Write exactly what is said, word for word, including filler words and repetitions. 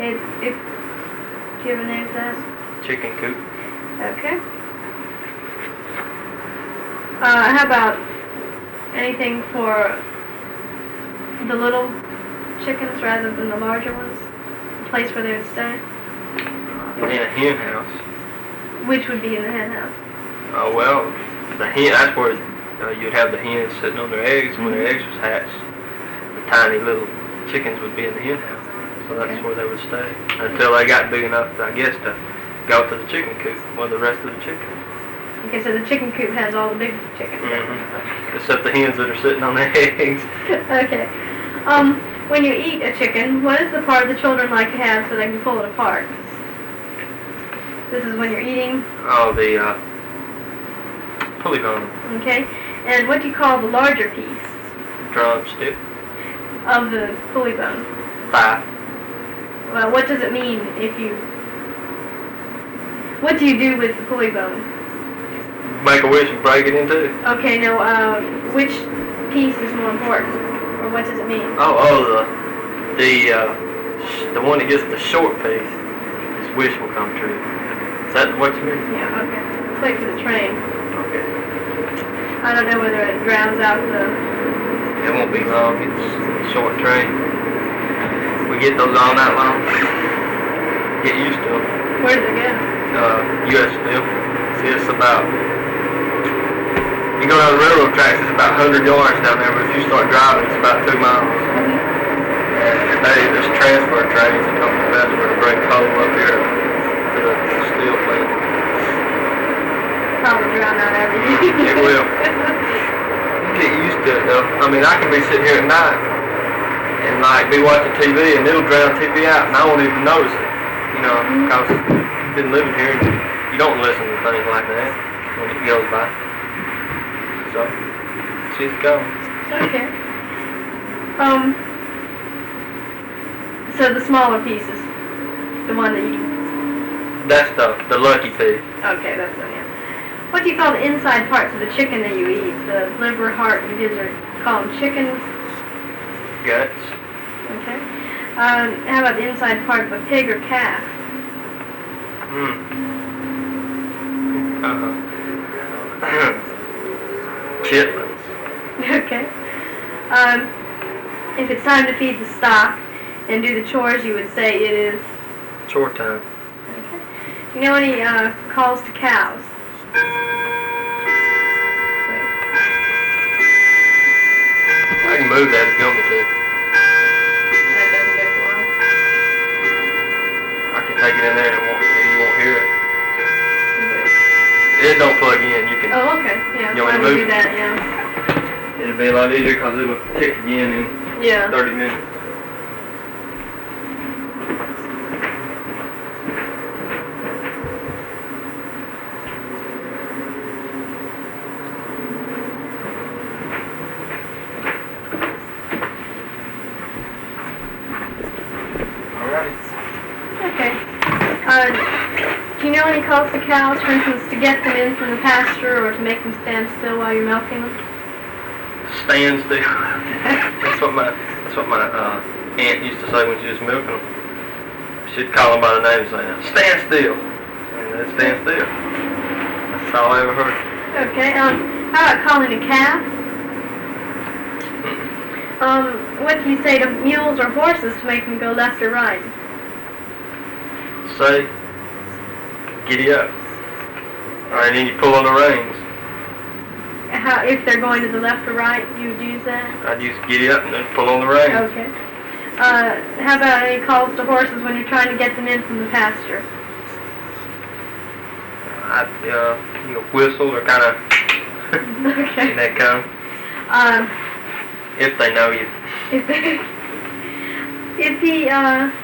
It, it, do you have a name for that? Chicken coop. Okay. Uh, how about anything for the little chickens rather than the larger ones? A place where they would stay? In a hen house. Which would be in the hen house? Oh, well, the hen, that's where uh, you'd have the hens sitting on their eggs, and when their eggs was hatched, the tiny little chickens would be in the hen house. So that's Okay. where they would stay until they got big enough, I guess, to go to the chicken coop with the rest of the chickens. Okay, so the chicken coop has all the big chickens. Mm-hmm. Except the hens that are sitting on their eggs. Okay. Um, when you eat a chicken, what is the part the children like to have so they can pull it apart? This is when you're eating. Oh, the uh, pulley bone. Okay. And what do you call the larger piece Drumstick. of the pulley bone? Thigh. Well, what does it mean if you... What do you do with the pulley bone? Make a wish and break it in two. Okay, no, uh, which piece is more important? Or what does it mean? Oh, oh, the the uh, sh the one that gets the short piece. His wish will come true. Is that what you mean? Yeah, okay. Let's wait for the train. Okay. I don't know whether it drowns out the... It won't be long. It's a short train. We get those all night long. Get used to them. Where does it go? Uh, U S Steel. See, it's about... You go down the railroad tracks, it's about one hundred yards down there, but if you start driving, it's about two miles. And they, there's transfer trains that come from Vesper to bring coal up here to the steel plant. Probably drown out everything. It will. You get used to it though. I mean, I can be sitting here at night and like be watching T V and it'll drown T V out and I won't even notice it. You know, because I've been living here and you don't listen to things like that when it goes by. So, she's gone. Okay. Um, so the smaller piece is the one that you... That's the, the lucky piece. Okay, that's it, yeah. What do you call the inside parts of the chicken that you eat? The liver, heart, and gizzard. Call them chicken. Guts. Okay. Um, how about the inside part of a pig or calf? Hmm. Uh-huh. Chitlins. Okay. Um, if it's time to feed the stock and do the chores, you would say it is... Chore time. Okay. Do you know any uh, calls to cows? I can move that if you want me to. That doesn't go too long. I can take it in there and it won't, you won't hear it. Is it- It don't plug in. You can. Oh, okay. Yeah, You why want don't to we move? do that, yeah. It'll be a lot easier because it'll tick again in Yeah. thirty minutes. Alrighty. Okay. Uh, do you know any calls to cows, for instance, to get them in from the pasture or to make them stand still while you're milking them? Stand still. That's what my that's what my uh, aunt used to say when she was milking them. She'd call them by the name and say, "Stand still," and they'd stand still. That's all I ever heard. Okay. Um, how about calling a calf? Um, what do you say to mules or horses to make them go left or right? Say, giddy up. Alright, then you pull on the reins. How, if they're going to the left or right, you would use that? I'd use giddy up and then pull on the reins. Okay. Uh, how about any calls to horses when you're trying to get them in from the pasture? I'd uh, you know, whistle or kind of Okay. in that kind. Um, If they know you. if, if he, uh,